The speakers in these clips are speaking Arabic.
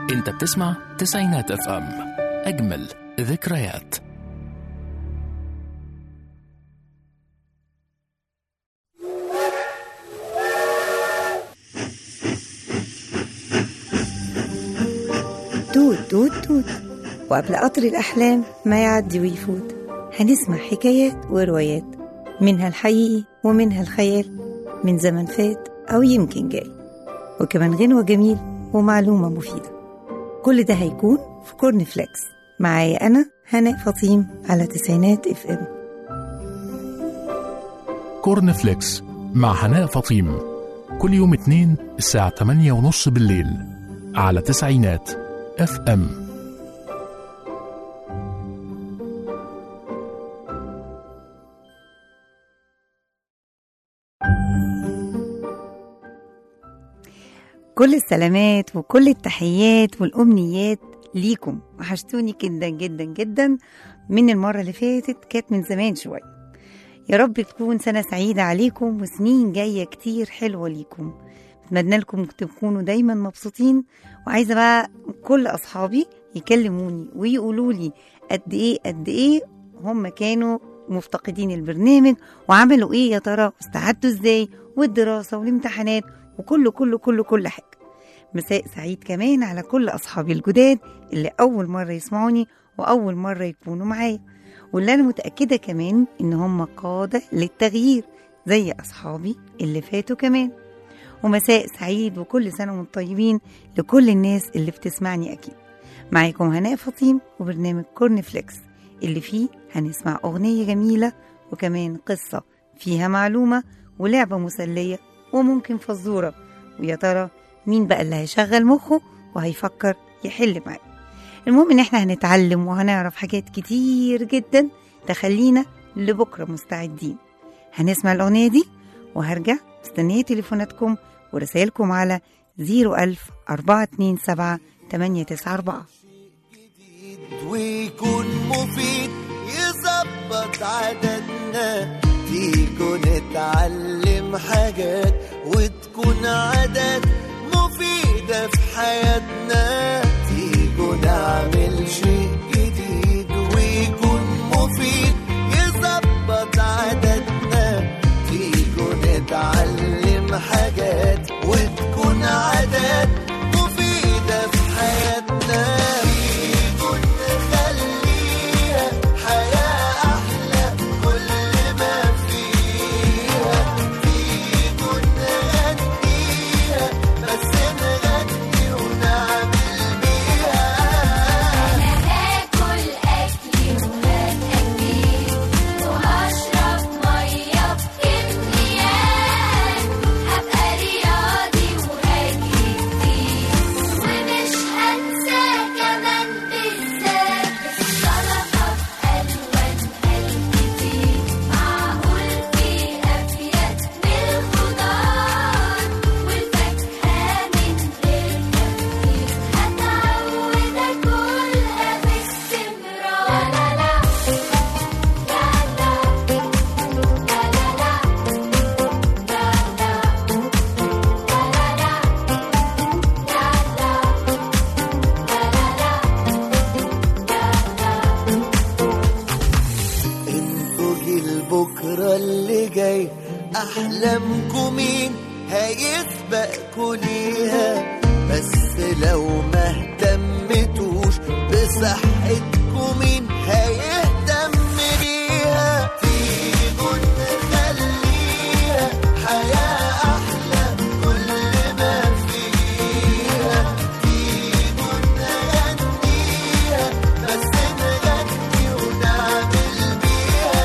انت بتسمع تسعينات اف ام، اجمل ذكريات. توت توت توت، وقبل قطر الأحلام ما يعدي ويفوت هنسمع حكايات وروايات، منها الحقيقي ومنها الخيال، من زمن فات أو يمكن جاي، وكمان غنوة جميل ومعلومة مفيدة. كل ده هيكون في كورن فليكس معايا أنا هناء فطيم على تسعينات اف ام. كورن فليكس مع هناء فطيم كل يوم اثنين الساعة 8:30 بالليل على تسعينات اف ام. كل السلامات وكل التحيات والأمنيات ليكم، وحشتوني جدا جدا جدا من المرة اللي فاتت، كانت من زمان شوية. يا رب تكون سنة سعيدة عليكم وسنين جاية كتير حلوة ليكم. أتمنى لكم تكونوا دايما مبسوطين، وعايزة بقى كل أصحابي يكلموني ويقولوا لي قد إيه هم كانوا مفتقدين البرنامج، وعملوا إيه يا ترى، واستعدوا إزاي، والدراسة والامتحانات وكل حاجة. مساء سعيد كمان على كل أصحابي الجداد اللي أول مرة يسمعوني وأول مرة يكونوا معايا، واللي أنا متأكدة كمان إن هم قادة للتغيير زي أصحابي اللي فاتوا كمان. ومساء سعيد وكل سنة وانتم طيبين لكل الناس اللي بتسمعني. أكيد معاكم هناء فطيم وبرنامج كورن فليكس اللي فيه هنسمع أغنية جميلة وكمان قصة فيها معلومة ولعبة مسلية وممكن فزورة. ويا ترى مين بقى اللي هيشغل مخه وهيفكر يحل معايا؟ المهم ان احنا هنتعلم وهنعرف حاجات كتير جدا تخلينا لبكرة مستعدين. هنسمع الأغنية دي وهرجع مستنية تليفوناتكم ورسائلكم على 010427894. ويكون مفيد يظبط عددنا، تيجوا نتعلم حاجات وتكون عادات مفيدة في حياتنا. تيجوا نعمل شيء جديد ويكون مفيد يظبط عددنا، تيجوا نتعلم حاجات وتكون عادات مفيدة في حياتنا. أحلامكم مين هيسبقكوا ليها؟ بس لو ما اهتمتوش بصحتكم مين هيهتم بيها؟ تيجوا نخليها حياة أحلى كل ما فيها، تيجوا نغنيها بس نغني ونعمل بيها.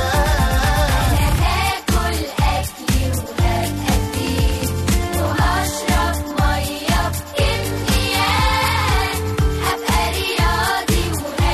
وهشرب مية بكميات، هبقى رياضي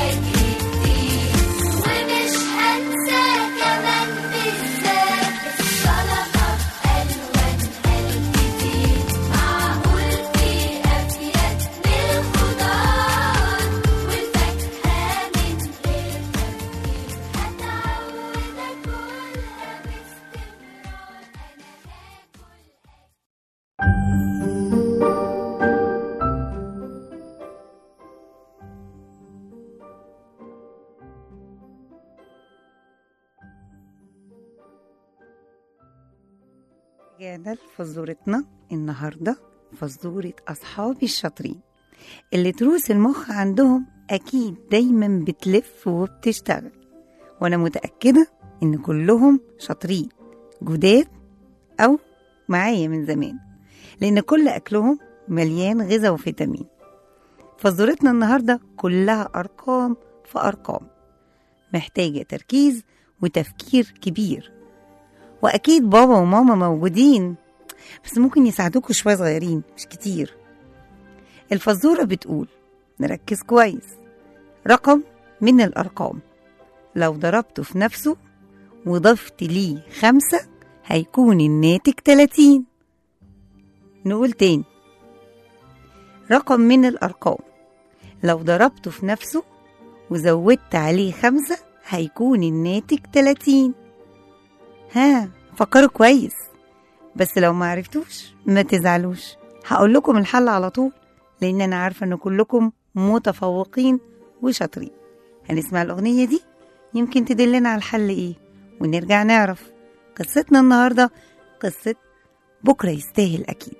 ورجعنا لفزورتنا النهاردة، فزورة أصحابي الشاطرين اللي تروس المخ عندهم أكيد دايما بتلف وبتشتغل، وأنا متأكدة إن كلهم شاطرين جداد أو معايا من زمان، لأن كل أكلهم مليان غذاء وفيتامين. فزورتنا النهاردة كلها أرقام في أرقام، محتاجة تركيز وتفكير كبير، وأكيد بابا وماما موجودين بس ممكن يساعدوكوا شوية صغيرين مش كتير. الفزورة بتقول، نركز كويس، رقم من الأرقام لو ضربته في نفسه وضفت ليه 5 هيكون الناتج 30. نقول تاني، رقم من الأرقام لو ضربته في نفسه وزودت عليه 5 هيكون الناتج 30. ها، فكروا كويس، بس لو ما عرفتوش ما تزعلوش، هقول لكم الحل على طول، لأن أنا عارفة أن كلكم متفوقين وشاطرين. هنسمع الأغنية دي يمكن تدلنا على الحل إيه، ونرجع نعرف قصتنا النهاردة، قصة بكرة يستاهل أكيد.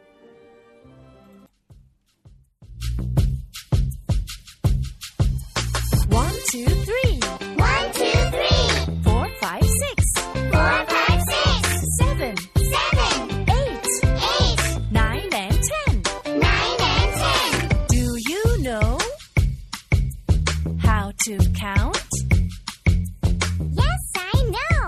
To count? Yes, I know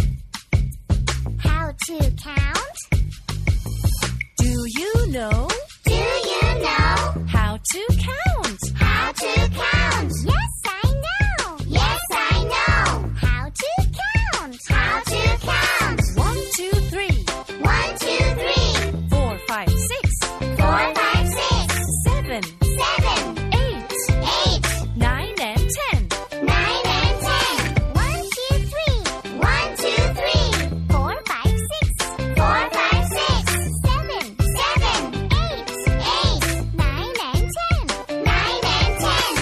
how to count. Do you know? Do you know how to count? How to count? Yes, I know. Yes, I know how to count. How to count? 1, 2, 3. 1, 2, 3. 4, 5, 6. 4, 5, 6. 7. 7. 8. 8. 9 and 10. 9 and 10. 1, 2, 3. 1, 2, 3. 4, 5, 6. 4, 5, 6. 7. 7. 8. 8. 9 and 10. 9 and 10.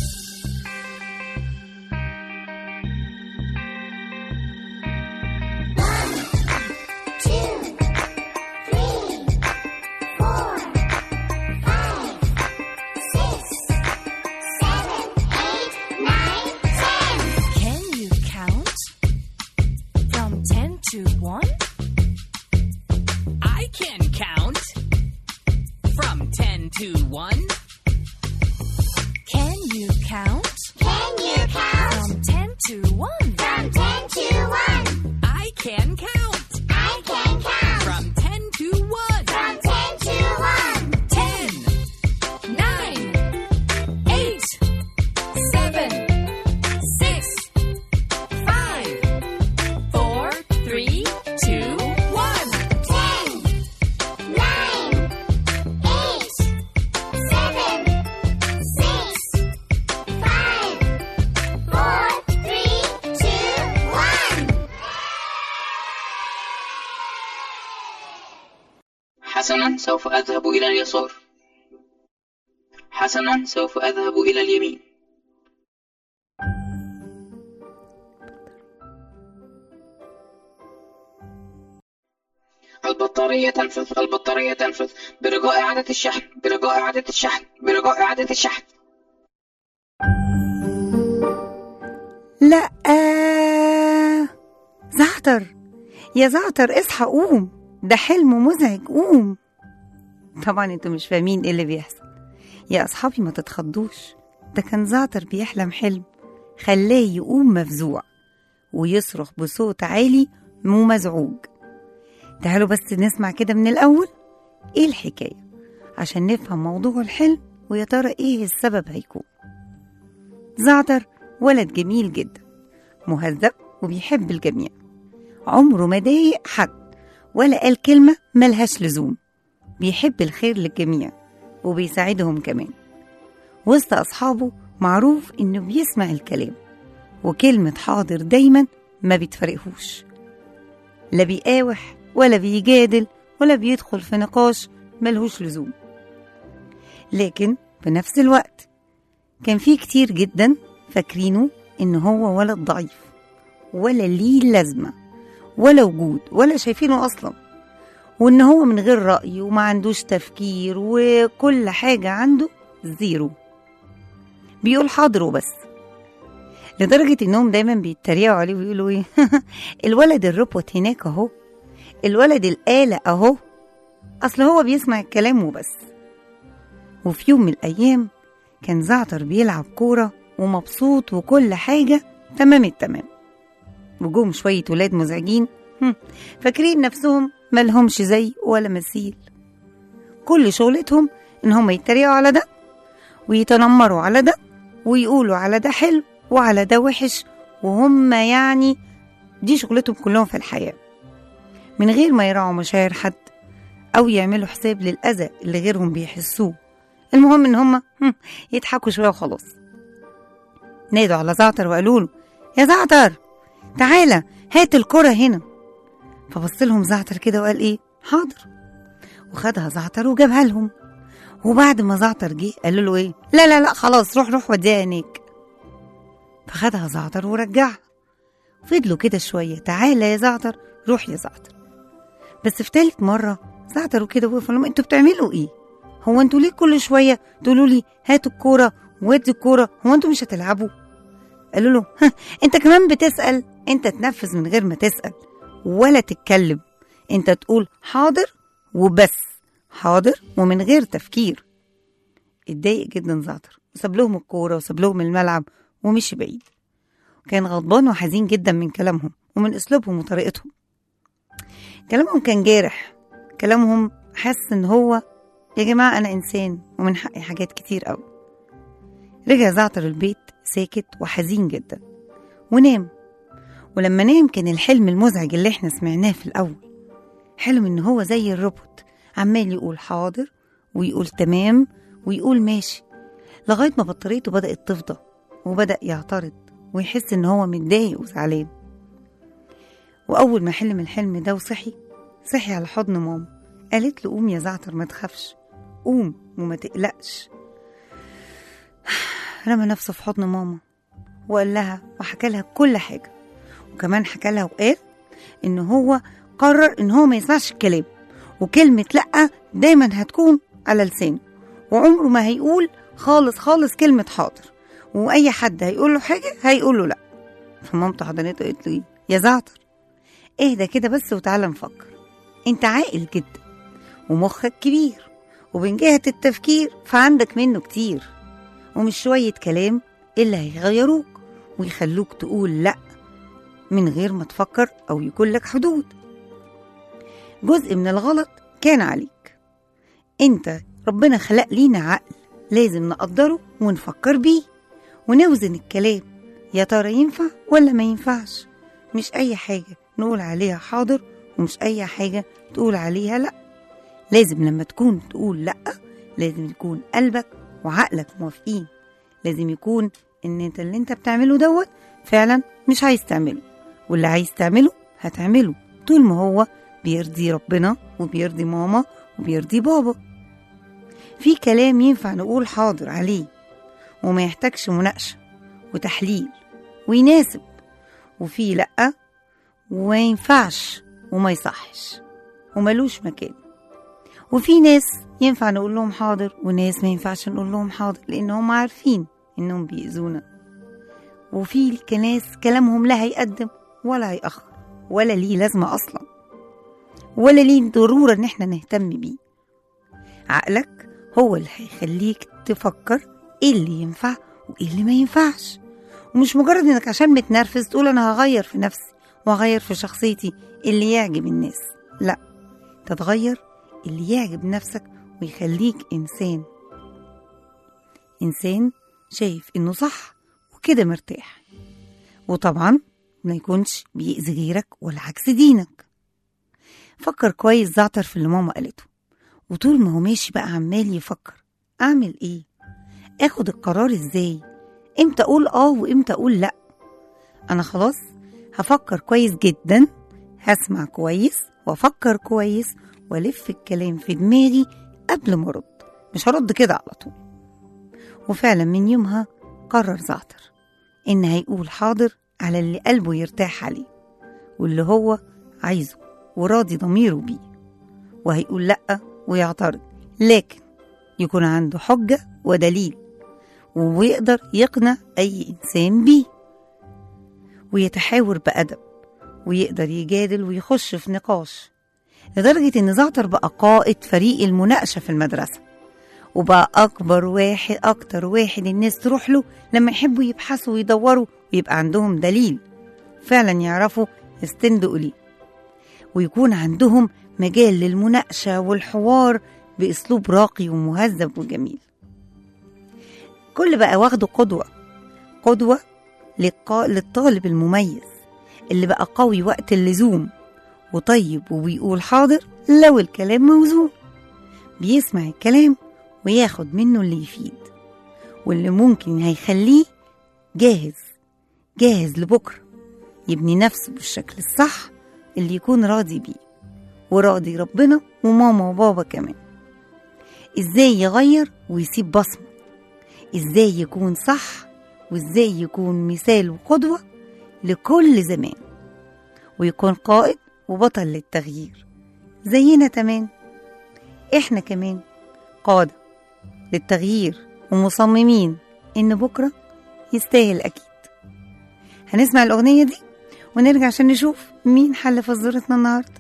1, 2, 3, 4, 5, 6, 7, 8, 9, 10. Can you count from 10 to 1? I can count from 10 to 1. Can you count? Can you count? From 10 to 1. From 10 to 1. I can count I can count. from 10 to 1. From 10 to 1. 10, 9, 8, 7, 6, 5, 4, 3, 2, 1. 10, 9, 8, 7, 6, 5, 4, 3, 2, 1. حسنا سوف أذهب إلى اليسار. حسنا سوف أذهب إلى اليمين. البطارية تنفذ. البطارية تنفذ برجاء إعادة الشحن. برجاء إعادة الشحن. برجاء إعادة الشحن. لا، زعتر، يا زعتر اصحى قوم، ده حلم مزعج، قوم. طبعا انتوا مش فاهمين ايه اللي بيحصل يا اصحابي، ما تتخضوش، ده كان زعتر بيحلم حلم خلاه يقوم مفزوع ويصرخ بصوت عالي ومزعوج. تعالوا بس نسمع كده من الاول ايه الحكاية عشان نفهم موضوع الحلم ويا ترى ايه السبب هيكون. زعتر ولد جميل جدا، مهذب وبيحب الجميع، عمره ما ضايق حد ولا قال كلمة ملهاش لزوم، بيحب الخير للجميع وبيساعدهم كمان. وسط أصحابه معروف إنه بيسمع الكلام، وكلمة حاضر دايما ما بيتفرقهوش، لا بيقاوح ولا بيجادل ولا بيدخل في نقاش ملهوش لزوم. لكن في نفس الوقت كان فيه كتير جدا فاكرينه إن هو ولد ضعيف ولا ليه لازمة ولا وجود ولا شايفينه أصلا، وإن هو من غير رأي وما عندوش تفكير وكل حاجة عنده زيرو، بيقول حاضر وبس. لدرجة إنهم دايما بيتريقوا عليه ويقولوا إيه الولد الروبوت هناك أهو، الولد الآلة أهو، أصل هو بيسمع الكلام وبس. وفي يوم من الأيام كان زعتر بيلعب كورة ومبسوط وكل حاجة تمام التمام، وجوم شوية ولاد مزعجين فاكرين نفسهم ملهمش زي ولا مثيل، كل شغلتهم إن هم يتريقوا على ده ويتنمروا على ده ويقولوا على ده حلو وعلى ده وحش، وهم يعني دي شغلتهم كلهم في الحياة، من غير ما يراعوا مشاعر حد أو يعملوا حساب للأذى اللي غيرهم بيحسوه. المهم إن هم يضحكوا شوية وخلاص. نادوا على زعتر وقالوا له يا زعتر تعالى هات الكرة هنا. فبص لهم زعتر كده وقال إيه حاضر، وخدها زعتر وجابها لهم. وبعد ما زعتر جه قالوا له إيه لا لا لا خلاص روح وديها هناك. فخدها زعتر ورجعها. فضلوا كده شوية تعالى يا زعتر روح يا زعتر. بس في تالت مرة زعتر وكده وقفوا لهم انتوا بتعملوا ايه؟ هو انتوا ليه كل شوية تقولوا لي هاتوا الكورة وادي الكورة؟ هو انتوا مش هتلعبوا؟ قالوا له انت كمان بتسأل؟ انت تنفذ من غير ما تسأل ولا تتكلم، انت تقول حاضر وبس، حاضر ومن غير تفكير. اتضايق جدا زعتر وساب لهم الكورة وساب لهم الملعب ومشي بعيد. كان غضبان وحزين جدا من كلامهم ومن اسلوبهم وطريقتهم. كلامهم كان جارح، كلامهم حس ان هو يا جماعة انا انسان ومن حقي حاجات كتير قوي. رجع زعتر البيت ساكت وحزين جدا ونام. ولما نام كان الحلم المزعج اللي احنا سمعناه في الاول، حلم ان هو زي الروبوت عمال يقول حاضر ويقول تمام ويقول ماشي، لغاية ما بطاريته بدأت تفضى وبدأ يعترض ويحس ان هو متضايق وزعلان. واول ما حلم الحلم ده وصحي على حضن ماما، قالت له قوم يا زعتر ما تخافش، قوم وما تقلقش. رمى نفسه في حضن ماما وقال لها وحكى لها كل حاجة، وكمان حكى لها وقال ان هو قرر ان هو ما يسمعش الكلام، وكلمة لأ دايما هتكون على لسانه، وعمره ما هيقول خالص كلمة حاضر، واي حد هيقول له حاجة هيقول له لأ. فمامته حضنته قالت له يا زعتر اهدى كده بس وتعالى نفكر، انت عاقل جدا ومخك كبير، ومن جهة التفكير فعندك منه كتير، ومش شوية كلام اللي هيغيروك ويخلوك تقول لأ من غير ما تفكر أو يكون لك حدود. جزء من الغلط كان عليك انت، ربنا خلق لينا عقل لازم نقدره ونفكر بيه ونوزن الكلام، يا ترى ينفع ولا ما ينفعش. مش أي حاجة نقول عليها حاضر ومش أي حاجة تقول عليها لأ. لازم لما تكون تقول لأ لازم يكون قلبك وعقلك موافقين، لازم يكون ان انت اللي انت بتعمله دوت فعلا مش عايز تعمله، واللي عايز تعمله هتعمله طول ما هو بيرضي ربنا وبيرضي ماما وبيرضي بابا. في كلام ينفع نقول حاضر عليه وما يحتاجش مناقشة وتحليل ويناسب، وفي لأ وما ينفعش وما يصحش وملوش مكان. وفي ناس ينفع نقول لهم حاضر وناس ما ينفعش نقول لهم حاضر لأنهم عارفين إنهم بيأذونا. وفي ناس كلامهم لا هيقدم ولا هيأخر ولا ليه لازمة أصلا ولا ليه ضرورة إن احنا نهتم بيه. عقلك هو اللي هيخليك تفكر إيه اللي ينفع وإيه اللي ما ينفعش، ومش مجرد إنك عشان متنرفز تقول أنا هغير في نفسي وهغير في شخصيتي اللي يعجب الناس. لا، تتغير اللي يعجب نفسك ويخليك إنسان شايف إنه صح وكده مرتاح، وطبعا ما يكونش بيأذي غيرك ولا عكس دينك. فكر كويس زعتر في اللي ماما قالته، وطول ما هو ماشي بقى عمال يفكر أعمل إيه، أخد القرار إزاي، إمتى أقول وإمتى أقول لأ. أنا خلاص هفكر كويس جدا، هسمع كويس وأفكر كويس والف الكلام في دماغي قبل ما ارد، مش هرد كده على طول. وفعلا من يومها قرر زعتر ان هيقول حاضر على اللي قلبه يرتاح عليه واللي هو عايزه وراضي ضميره بيه، وهيقول لأ ويعترض، لكن يكون عنده حجة ودليل ويقدر يقنع أي إنسان بيه، ويتحاور بأدب ويقدر يجادل ويخش في نقاش، لدرجة إن زعتر بقى قائد فريق المناقشة في المدرسة، وبقى أكتر واحد الناس تروح له لما يحبوا يبحثوا ويدوروا ويبقى عندهم دليل فعلا يعرفوا يستندوا ليه، ويكون عندهم مجال للمناقشة والحوار بأسلوب راقي ومهذب وجميل. كل بقى واخده قدوة للطالب المميز اللي بقى قوي وقت اللزوم وطيب وبيقول حاضر لو الكلام موزون، بيسمع الكلام وياخد منه اللي يفيد واللي ممكن هيخليه جاهز لبكرة يبني نفسه بالشكل الصح اللي يكون راضي بيه وراضي ربنا وماما وبابا كمان. ازاي يغير ويسيب بصمة، ازاي يكون صح، وازاي يكون مثال وقدوة لكل زمان، ويكون قائد وبطل للتغيير زينا تمام. احنا كمان قادة للتغيير ومصممين ان بكرة يستاهل اكيد. هنسمع الاغنية دي ونرجع عشان نشوف مين حل فزورتنا النهاردة.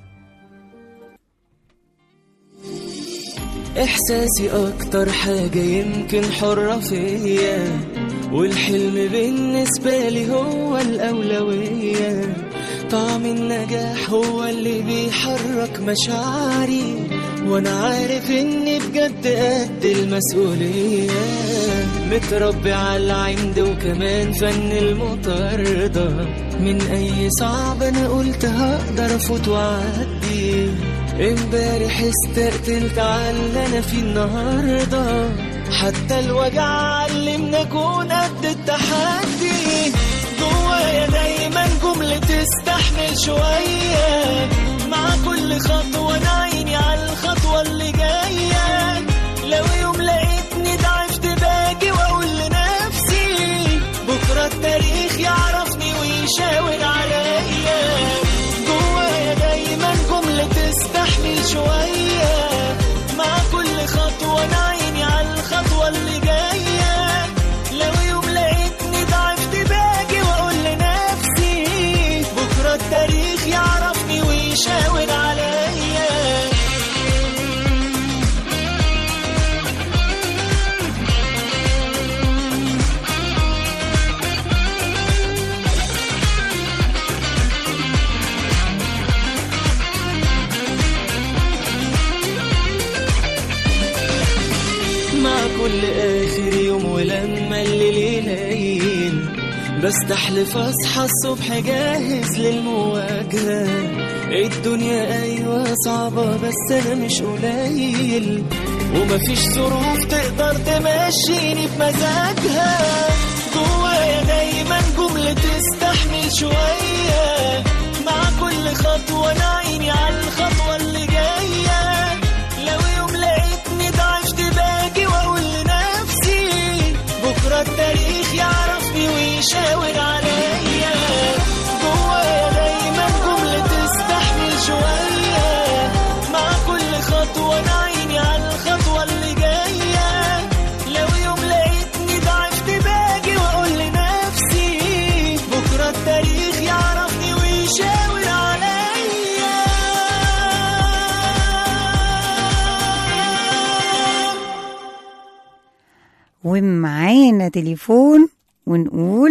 إحساسي أكتر حاجة يمكن حرة فيا، والحلم بالنسبة لي هو الأولوية. طعم النجاح هو اللي بيحرك مشاعري، وأنا عارف إني بجد قد المسؤولية. متربي على العند وكمان فن المطاردة، من أي صعب أنا قلت هقدر أفوت وأعدي. امبارح استقتلت على اللي انا فيه النهارده، حتى الوجع علمنا اكون قد التحدي. جوايا دايما جملة تستحمل شوية، مع كل خطوة انا عيني على الخطوة اللي جاية. لو يوم لقيتني ضعفت باجي واقول لنفسي بكرة التاريخ يعرفني ويشاور عليا. جوايا دايما جملة تستحمل شوية، مع كل خطوة أنا عيني على الخطوة اللي جاية. لو يوم لقيتني ضعفت باجي وأقول لنفسي بكرة التاريخ يعرفني ويشاور عليا. كل آخر يوم ولما الليل يليل بستحلف أصحى الصبح جاهز للمواجهة. الدنيا أيوة صعبة بس أنا مش قليل، ومفيش ظروف تقدر تمشيني بمزاجها. جوايا دايما جملة تستحمل شوية، مع كل خطوة أنا عيني على الخطوة اللي جاية. لو يوم لقيتني ضعفت باجي وأقول لنفسي بكرة التاريخ يعرفني ويشاور عليا. جوايا دايما جملة تستحمل شوية، مع كل خطوة أنا عيني على الخطوة اللي جاية. لو يوم لقيتني ضعفت باجي وأقول لنفسي بكرة التاريخ يعرفني ويشاور عليا. ومعانا تليفون ونقول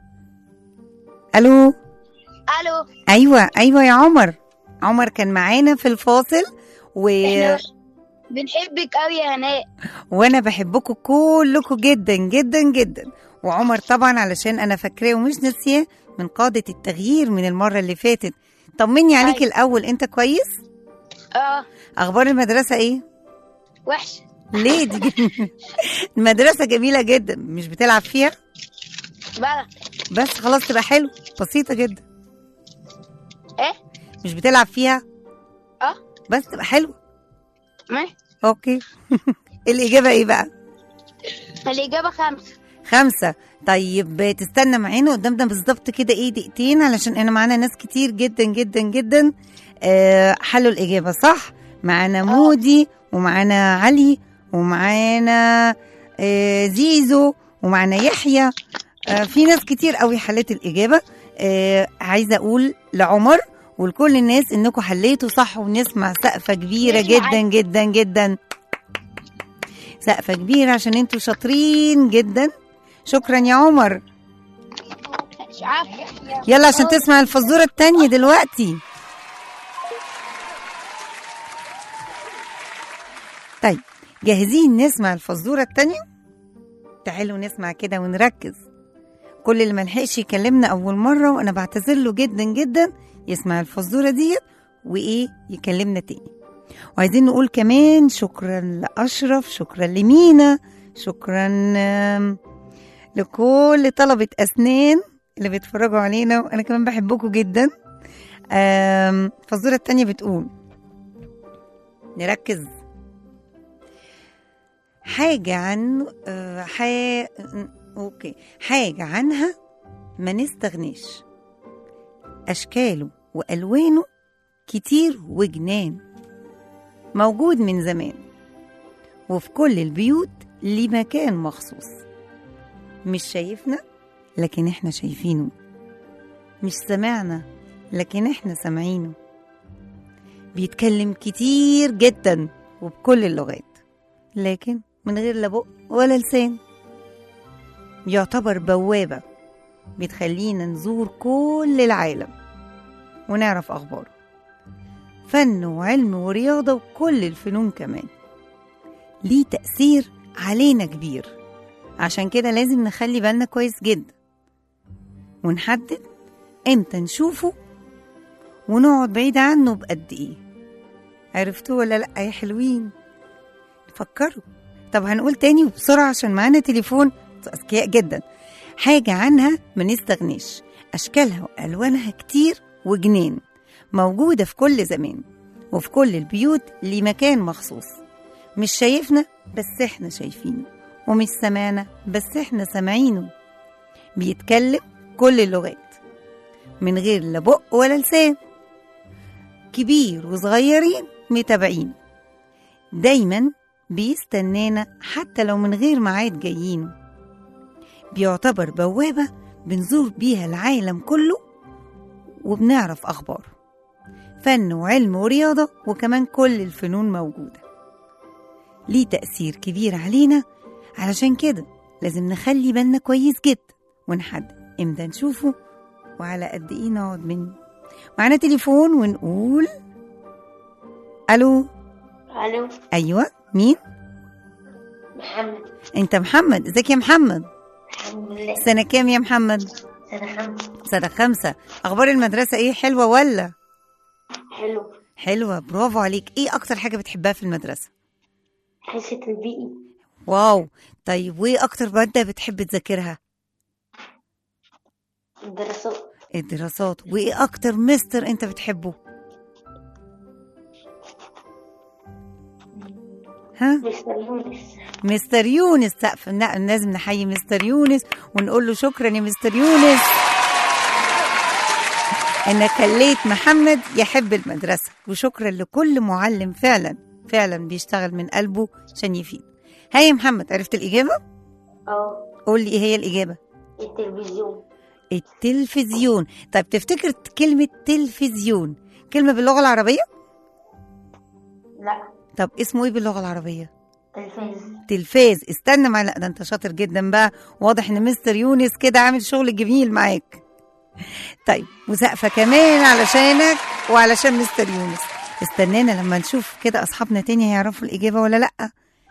الو. ايوه يا عمر كان معانا في الفاصل احنا بنحبك قوي يا هناء، وانا بحبكم كلكم جدا جدا جدا. وعمر طبعا علشان انا فاكراه ومش ناسياه من قادة التغيير من المرة اللي فاتت. طمني عليك الاول، انت كويس؟ اخبار المدرسة ايه؟ وحش. ليه؟ دي المدرسة جميلة جدا، مش بتلعب فيها؟ بلعب بس خلاص تبقى حلو، بسيطة جدا. ايه؟ مش بتلعب فيها؟ بس تبقى حلو. اوكي. الإجابة ايه بقى؟ الإجابة 5. 5. طيب تستنى معانا قدامنا بالظبط كده ايه دقيقتين، علشان انا معانا ناس كتير جدا جدا جدا حلوا الإجابة صح. معانا مودي ومعانا علي ومعانا زيزو ومعانا يحيى. في ناس كتير قوي حلت الإجابة. عايزة أقول لعمر ولكل الناس إنكم حليتوا صح، ونسمع سقفة كبيرة جدا جدا جدا، سقفة كبيرة عشان انتوا شاطرين جدا. شكرا يا عمر. يلا عشان تسمع الفزورة التانية دلوقتي. طيب جاهزين نسمع الفزورة التانية؟ تعالوا نسمع كده ونركز. كل اللي ملحقش يكلمنا أول مرة وأنا بعتذر له جدا جدا يسمع الفزورة ديت وإيه يكلمنا تاني. وعايزين نقول كمان شكرا لأشرف، شكرا لمينا، شكرا لكل طلبة أسنان اللي بيتفرجوا علينا، وأنا كمان بحبكم جدا. الفزورة التانية بتقول، نركز. حاجة عن حاجة عنها ما نستغنيش، أشكاله وألوانه كتير وجنان، موجود من زمان وفي كل البيوت ليه مكان مخصوص، مش شايفنا لكن احنا شايفينه، مش سمعنا لكن احنا سامعينه، بيتكلم كتير جدا وبكل اللغات لكن من غير لا بق ولا لسان، بيعتبر بوابة بتخلينا نزور كل العالم ونعرف أخباره، فن وعلم ورياضة وكل الفنون كمان، ليه تأثير علينا كبير. عشان كده لازم نخلي بالنا كويس جدا ونحدد امتى نشوفه ونقعد بعيد عنه بقد ايه. عرفتوا ولا لأ يا حلوين؟ فكروا. طب هنقول تاني وبسرعة عشان معانا تليفون. أذكياء جدا. حاجة عنها ما نستغنيش، أشكالها وألوانها كتير وجنان، موجودة في كل زمان وفي كل البيوت ليه مكان مخصوص، مش شايفنا بس احنا شايفينه، ومش سمعنا بس احنا سامعينه، بيتكلم كل اللغات من غير لا بق ولا لسان، كبير وصغيرين متابعين، دايما بيستنانا حتى لو من غير ميعاد جايين، بيعتبر بوابة بنزور بيها العالم كله وبنعرف أخباره، فن وعلم ورياضة وكمان كل الفنون موجودة، ليه تأثير كبير علينا. علشان كده لازم نخلي بالنا كويس جدا ونحدد امتى نشوفه وعلى قد ايه نقعد منه. معنا تليفون ونقول الو. الو. ايوه مين؟ محمد. انت محمد؟ ازيك يا محمد؟ الحمد لله. سنة كام يا محمد؟ سنة 5. سنة 5. اخبار المدرسة ايه، حلوة ولا؟ حلو. حلوة، برافو عليك. ايه اكتر حاجة بتحبها في المدرسة؟ حصة البيئي. واو. طيب وايه اكتر مادة بتحب تذاكرها؟ الدراسات. الدراسات. وايه اكتر مستر انت بتحبه؟ ها؟ مستر يونس. مستر يونس. سقف. لازم نحيي مستر يونس ونقول له شكرا يا مستر يونس انك خليت محمد يحب المدرسة، وشكرا لكل معلم فعلا فعلا بيشتغل من قلبه عشان يفيد. هاي يا محمد، عرفت الإجابة؟ قول لي ايه هي الإجابة؟ التلفزيون. التلفزيون. طيب تفتكر كلمة تلفزيون كلمة باللغة العربية؟ لا. طب اسمه ايه باللغة العربية؟ تلفاز. تلفاز. استنى معايا. لا ده انت شاطر جدا بقى، واضح ان مستر يونس كده عامل شغل جميل معاك. طيب وسقفة كمان علشانك وعلشان مستر يونس. استنانا لما نشوف كده اصحابنا تاني هيعرفوا الإجابة ولا لا.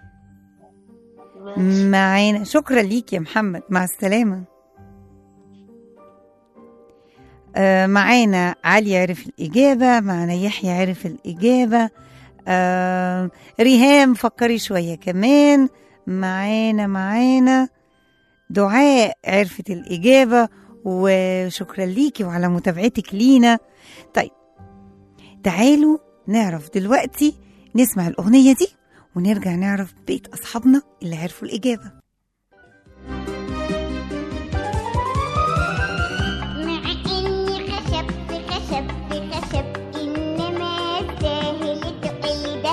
معانا. شكرا ليك يا محمد، مع السلامة. معانا علي عرف الإجابة، معانا يحيى عرف الإجابة، ريهام فكري شوية كمان، معانا دعاء عرفت الإجابة، وشكرا ليكي وعلى متابعتك لينا. طيب تعالوا نعرف دلوقتي، نسمع الأغنية دي ونرجع نعرف بيت أصحابنا اللي عرفوا الإجابة. خشب إنما الساهل تقل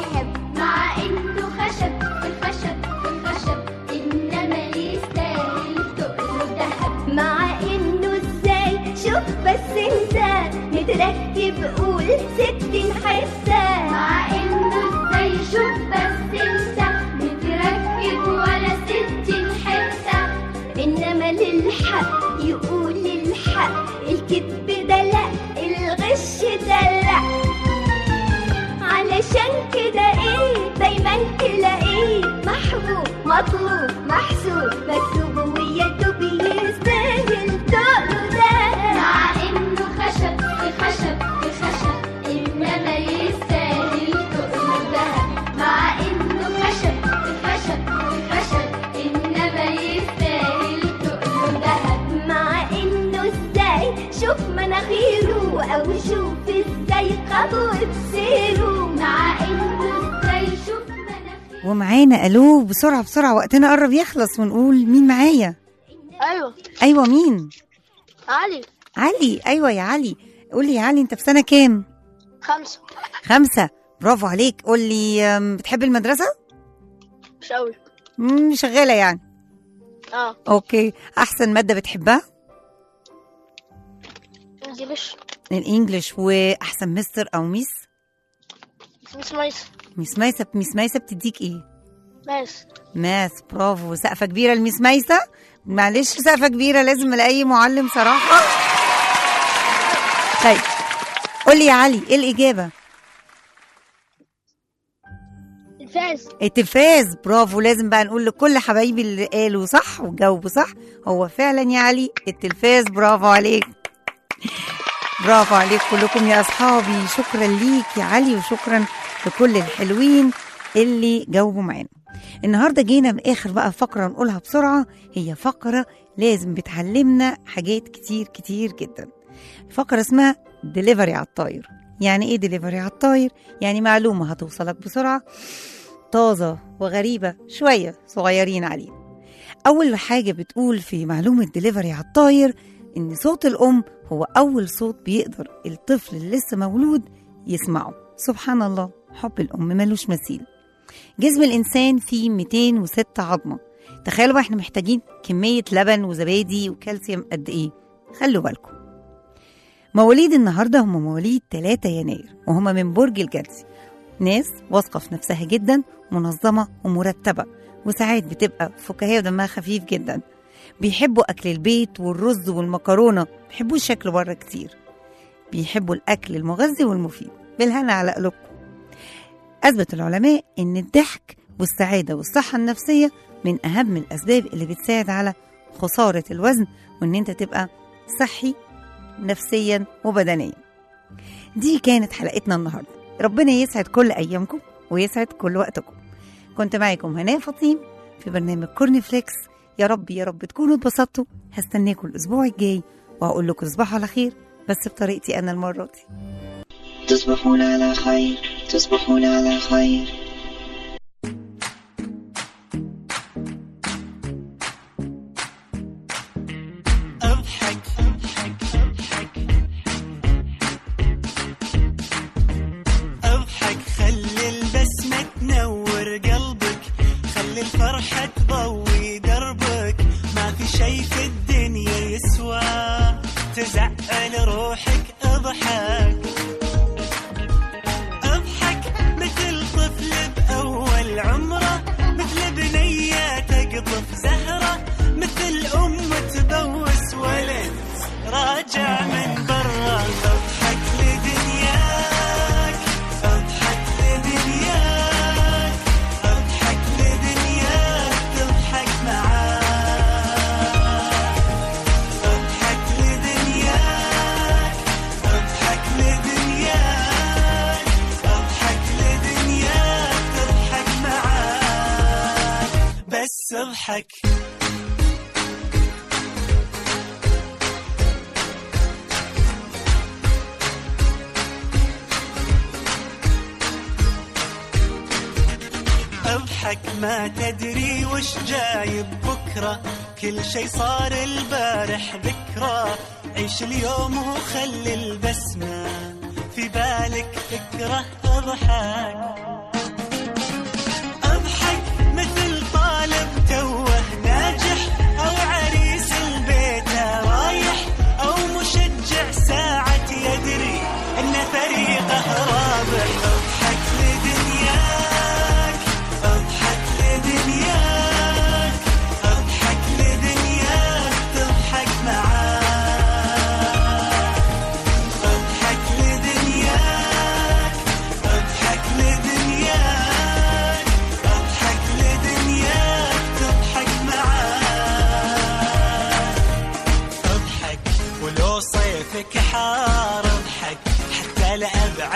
ال60 حتة، مع إنه ازاي شوف بس انت متركب ولا 60 حتة. إنما للحق يقول الحق، الكذب ده لأ، الغش ده لأ. علشان كده ايه دايما تلاقيه محبوب مطلوب محسوب مكتوب ويدوب يستاهل تقله ده. مع انه خشب في خشب في خشب، انما يستاهل تقله ده. مع انه خشب في خشب في خشب، انما يستاهل تقله ده. مع انه ازاي شوف مناخيره، او شوف ازاي خطوة بسيره. مع انه ازاي شوف مناخيره. ومعانا الو بسرعه بسرعه، وقتنا قرب يخلص، ونقول مين معايا. ايوه مين؟ علي. ايوه يا علي، قولي يا علي انت في سنه كام؟ 5. برافو عليك. قولي بتحب المدرسه؟ مش قوي. شغاله يعني. اوكي، احسن ماده بتحبها؟ الانجليش. واحسن مستر او ميس؟ ميس ميسة بتديك ايه؟ ماس. برافو. سقفة كبيرة الميس ميسة. معلش سقفة كبيرة لازم لأي معلم صراحة. طيب قولي يا علي ايه الإجابة؟ التلفاز. برافو. لازم بقى نقول لكل حبايبي اللي قالوا صح وجاوبوا صح، هو فعلا يا علي التلفاز. برافو عليك، برافو عليك كلكم يا أصحابي. شكرا ليك يا علي، وشكرا لكل الحلوين اللي جاوبوا معانا. النهاردة جينا بآخر بقى فقرة نقولها بسرعة، هي فقرة لازم بتعلمنا حاجات كتير كتير جدا. فقرة اسمها ديليفري على الطاير. يعني ايه ديليفري على الطاير؟ يعني معلومة هتوصلك بسرعة، طازة وغريبة شوية صغيرين علينا. أول حاجة بتقول في معلومة ديليفري على الطاير إن صوت الأم هو أول صوت بيقدر الطفل اللي لسه مولود يسمعه. سبحان الله، حب الأم ملوش مثيل. جسم الإنسان فيه 206 عظمة. تخيلوا بقى احنا محتاجين كمية لبن وزبادي وكالسيوم قد إيه. خلوا بالكم. مواليد النهاردة هم مواليد 3 يناير، وهم من برج الجدي. ناس واثقة في نفسها جدا، منظمة ومرتبة، وساعات بتبقى فكاهية ودمها خفيف جدا. بيحبوا أكل البيت والرز والمكرونة، بيحبوا شكل بره كتير. بيحبوا الأكل المغذي والمفيد. بالهنا على قلوبكم. أثبت العلماء إن الضحك والسعادة والصحة النفسية من أهم الأسباب اللي بتساعد على خسارة الوزن، وإن أنت تبقى صحي نفسيا وبدنيا. دي كانت حلقتنا النهاردة. ربنا يسعد كل أيامكم ويسعد كل وقتكم. كنت معاكم هناء فطيم في برنامج كورن فليكس. يا رب يا رب تكونوا اتبسطتوا. هستناكم الأسبوع الجاي وهقول لكم تصبحوا على خير، بس بطريقتي أنا المرة دي. تصبحون على خير، تصبحون على خير. اضحك اضحك اضحك اضحك، خلي البسمة تنور قلبك، خلي الفرحة تضوي دربك. ما في شي في الدنيا يسوى تزعل روحك. اضحك اضحك مثل طفل بأول عمره، مثل بنية تقطف زهرة، مثل أم تبوس ولد راجع من برا. اضحك لدنياك، اضحك لدنياك، اضحك لدنياك تضحك معاك. اضحك لدنياك، اضحك لدنياك، اضحك لدنياك تضحك معاك. بس اضحك. اضحك ما تدري وش جاي بكرة، كل شي صار البارح ذكرى. عيش اليوم وخلي البسمة في بالك فكرة. اضحك اضحك مثل طالب توه ناجح، او عريس البيت رايح، او مشجع ساعة يدري ان فريق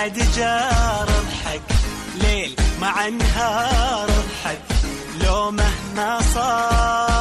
بعد جار اضحك ليل مع نهار اضحك لو مهما صار